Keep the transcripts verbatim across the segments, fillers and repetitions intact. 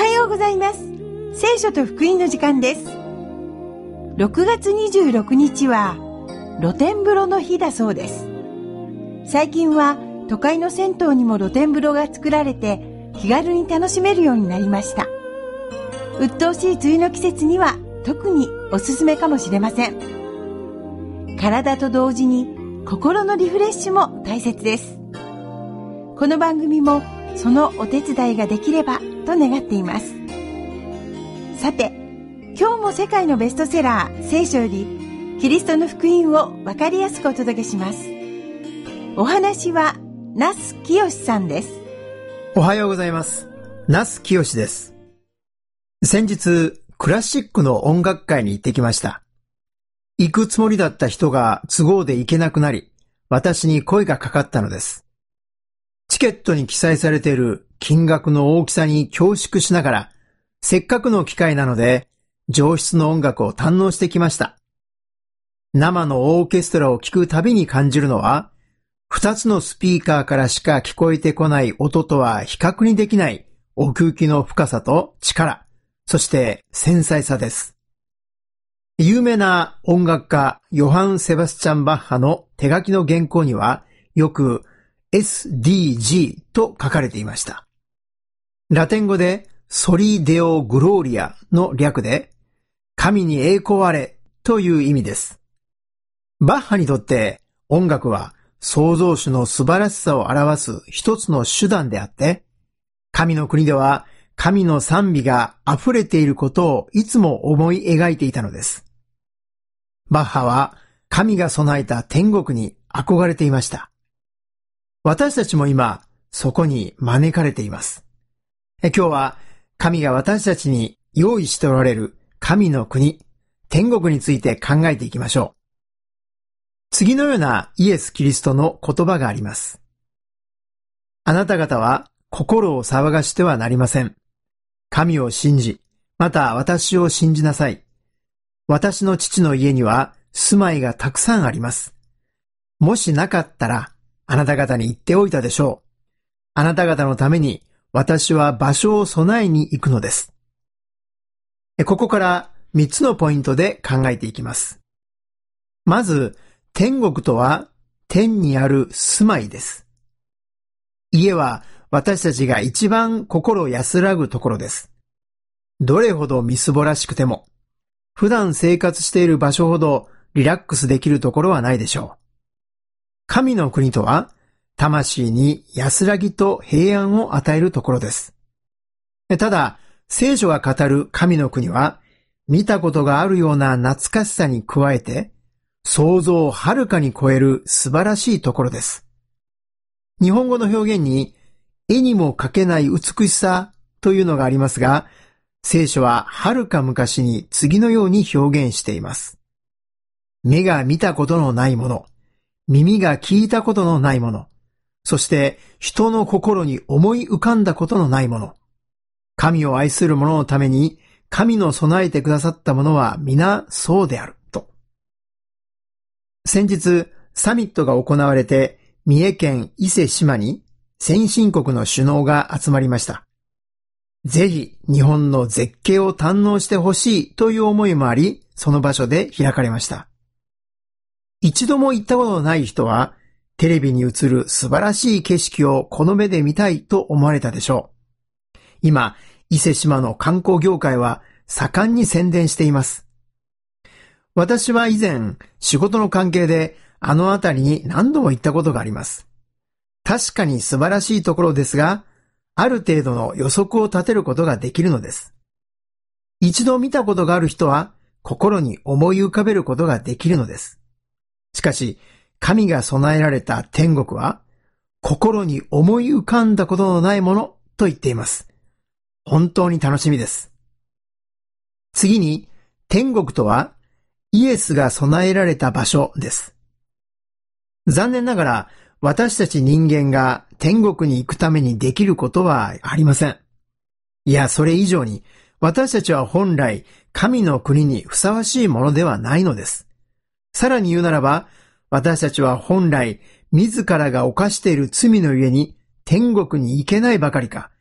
はようございます。聖書と福音の時間です。ろくがつにじゅうろくにちは露天風呂の日だそうです。最近は都会の銭湯にも露天風呂が作られて気軽に楽しめるようになりました。鬱陶しい梅雨の季節には特におすすめかもしれません。体と同時に心のリフレッシュも大切です。この番組もそのお手伝いができればと願っています。さて、今日も世界のベストセラー聖書よりキリストの福音を分かりやすくお届けします。お話は那須清さんです。 おはようございます。那須清です。先日クラシックの音楽会に行ってきました。行くつもりだった人が都合で行けなくなり、私に声がかかったのです。チケットに記載されている金額の大きさに恐縮しながら、せっかくの機会なので上質の音楽を堪能してきました。生のオーケストラを聴くたびに感じるのは、二つのスピーカーからしか聞こえてこない音とは比較にできない奥行きの深さと力、そして繊細さです。有名な音楽家ヨハン・セバスチャン・バッハの手書きの原稿にはよく エスディージー と書かれていました。ラテン語でソリデオグローリアの略で神に栄光あれという意味です。バッハにとって音楽は創造主の素晴らしさを表す一つの手段であって、神の国では神の賛美が溢れていることをいつも思い描いていたのです。バッハは神が備えた天国に憧れていました。私たちも今そこに招かれています。今日は神が私たちに用意しておられる神の国、天国について考えていきましょう。次のようなイエス・キリストの言葉があります。あなた方は心を騒がしてはなりません。神を信じ、また私を信じなさい。私の父の家には住まいがたくさんあります。もしなかったら、あなた方に言っておいたでしょう。あなた方のために私は場所を備えに行くのです。ここからみっつのポイントで考えていきます。まず、天国とは天にある住まいです。家は私たちが一番心安らぐところです。どれほどみすぼらしくても、普段生活している場所ほどリラックスできるところはないでしょう。神の国とは、魂に安らぎと平安を与えるところです。ただ、聖書が語る神の国は、見たことがあるような懐かしさに加えて、想像をはるかに超える素晴らしいところです。日本語の表現に、絵にも描けない美しさというのがありますが、聖書ははるか昔に次のように表現しています。目が見たことのないもの、耳が聞いたことのないもの、そして人の心に思い浮かんだことのないもの。神を愛する者のために神の備えてくださったものは皆そうであると。先日サミットが行われて三重県伊勢志摩に先進国の首脳が集まりました。ぜひ日本の絶景を堪能してほしいという思いもあり、その場所で開かれました。一度も行ったことのない人は、テレビに映る素晴らしい景色をこの目で見たいと思われたでしょう。今、伊勢志摩の観光業界は盛んに宣伝しています。私は以前、仕事の関係であの辺りに何度も行ったことがあります。確かに素晴らしいところですが、ある程度の予測を立てることができるのです。一度見たことがある人は、心に思い浮かべることができるのです。しかし、神が備えられた天国は、心に思い浮かんだことのないものと言っています。本当に楽しみです。次に、天国とは、イエスが備えられた場所です。残念ながら、私たち人間が天国に行くためにできることはありません。いや、それ以上に、私たちは本来、神の国にふさわしいものではないのです。さらに言うならば、私たちは本来、自らが犯している罪のゆえに天国に行けないばかりか、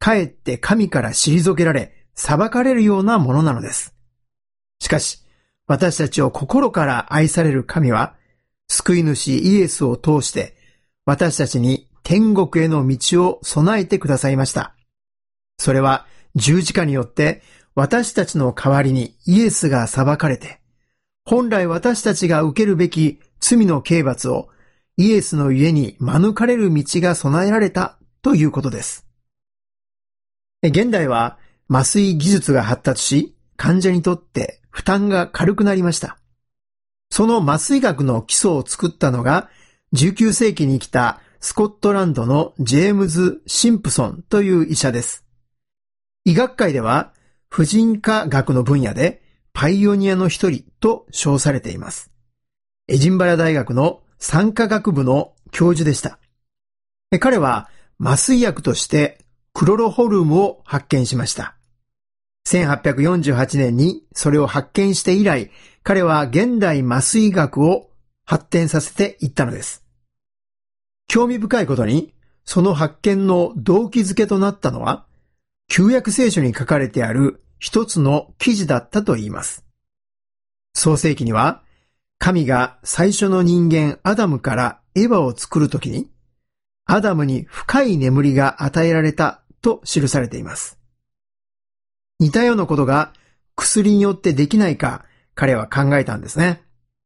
かえって神から退けられ、裁かれるようなものなのです。しかし、私たちを心から愛される神は、救い主イエスを通して、私たちに天国への道を備えてくださいました。それは十字架によって私たちの代わりにイエスが裁かれて、本来私たちが受けるべき罪の刑罰をイエスの家に免れる道が備えられたということです。現代は麻酔技術が発達し、患者にとって負担が軽くなりました。その麻酔学の基礎を作ったのが、じゅうきゅうせいきに来たスコットランドのジェームズ・シンプソンという医者です。医学界では婦人科学の分野でパイオニアの一人と称されています。エジンバラ大学の産科学部の教授でした。彼は麻酔薬としてクロロホルムを発見しました。せんはっぴゃくよんじゅうはちねんにそれを発見して以来、彼は現代麻酔学を発展させていったのです。興味深いことに、その発見の動機づけとなったのは、旧約聖書に書かれてある一つの記事だったといいます。創世記には、神が最初の人間アダムからエヴァを作るときに、アダムに深い眠りが与えられたと記されています。似たようなことが薬によってできないか、彼は考えたんですね。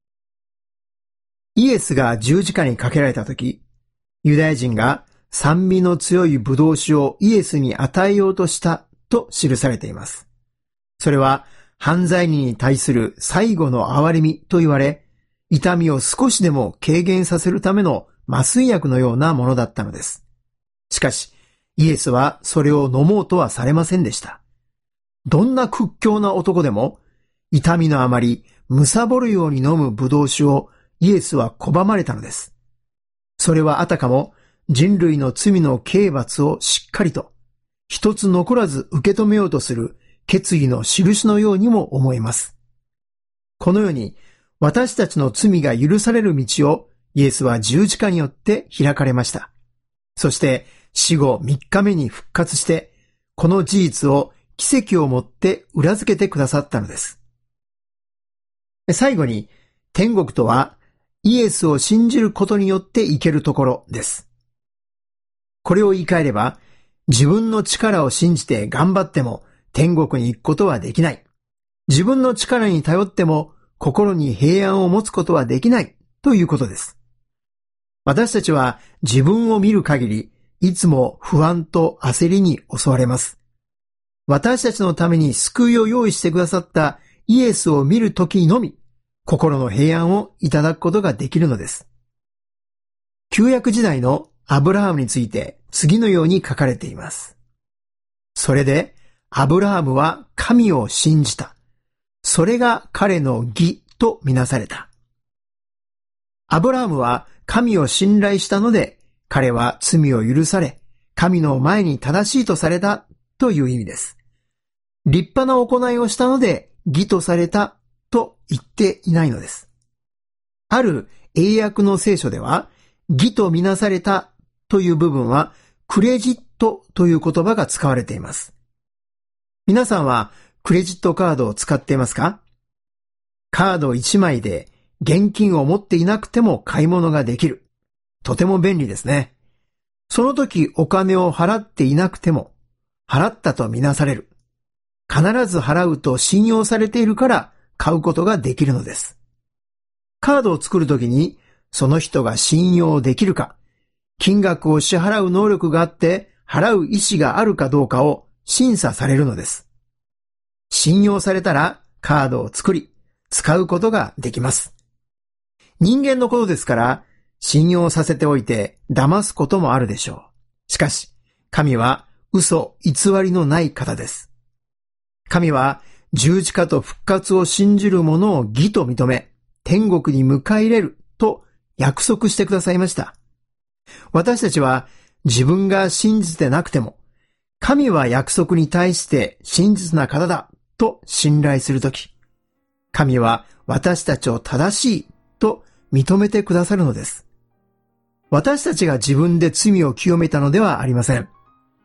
イエスが十字架にかけられたとき、ユダヤ人が酸味の強いブドウ酒をイエスに与えようとしたと記されています。それは犯罪人に対する最後の憐れみと言われ、痛みを少しでも軽減させるための麻酔薬のようなものだったのです。しかし、イエスはそれを飲もうとはされませんでした。どんな屈強な男でも、痛みのあまり、貪るように飲むブドウ酒をイエスは拒まれたのです。それはあたかも人類の罪の刑罰をしっかりと、一つ残らず受け止めようとする決意の印のようにも思えます。このように、私たちの罪が許される道をイエスは十字架によって開かれました。そして死後みっかめに復活して、この事実を奇跡をもって裏付けてくださったのです。最後に、天国とはイエスを信じることによって行けるところです。これを言い換えれば、自分の力を信じて頑張っても天国に行くことはできない。自分の力に頼っても心に平安を持つことはできないということです。私たちは自分を見る限り、いつも不安と焦りに襲われます。私たちのために救いを用意してくださったイエスを見るときのみ、心の平安をいただくことができるのです。旧約時代のアブラハムについて次のように書かれています。それで、アブラハムは神を信じた。それが彼の義とみなされた。アブラハムは神を信頼したので、彼は罪を許され、神の前に正しいとされたという意味です。立派な行いをしたので義とされたと言っていないのです。ある英訳の聖書では、義とみなされたという部分はクレジットという言葉が使われています。皆さんはクレジットカードを使っていますか？カードいちまいで現金を持っていなくても買い物ができる。とても便利ですね。その時お金を払っていなくても、払ったとみなされる。必ず払うと信用されているから買うことができるのです。カードを作るときに、その人が信用できるか、金額を支払う能力があって払う意思があるかどうかを審査されるのです。信用されたらカードを作り、使うことができます。人間のことですから、信用させておいて騙すこともあるでしょう。しかし、神は嘘偽りのない方です。神は十字架と復活を信じる者を義と認め、天国に迎え入れると約束してくださいました。私たちは自分が信じてなくても、神は約束に対して真実な方だと信頼するとき、神は私たちを正しいと認めてくださるのです。私たちが自分で罪を清めたのではありません。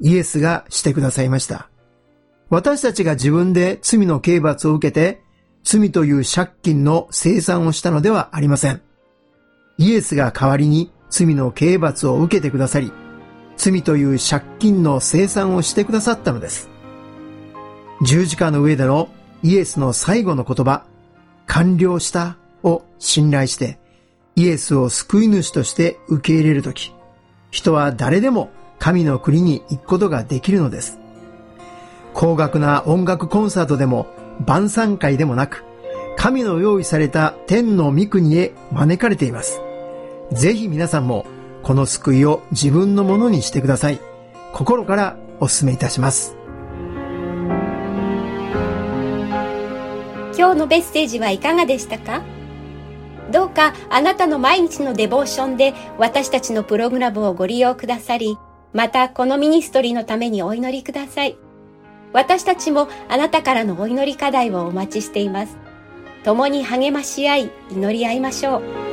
イエスがしてくださいました。私たちが自分で罪の刑罰を受けて、罪という借金の清算をしたのではありません。イエスが代わりに罪の刑罰を受けてくださり、罪という借金の清算をしてくださったのです。十字架の上でのイエスの最後の言葉、完了したを信頼して、イエスを救い主として受け入れるとき、人は誰でも神の国に行くことができるのです。高額な音楽コンサートでも晩餐会でもなく、神の用意された天の御国へ招かれています。ぜひ皆さんもこの救いを自分のものにしてください。心からお勧めいたします。 今日のメッセージはいかがでしたか？どうかあなたの毎日のデボーションで私たちのプログラムをご利用くださり、またこのミニストリーのためにお祈りください。私たちもあなたからのお祈り課題をお待ちしています。共に励まし合い、祈り合いましょう。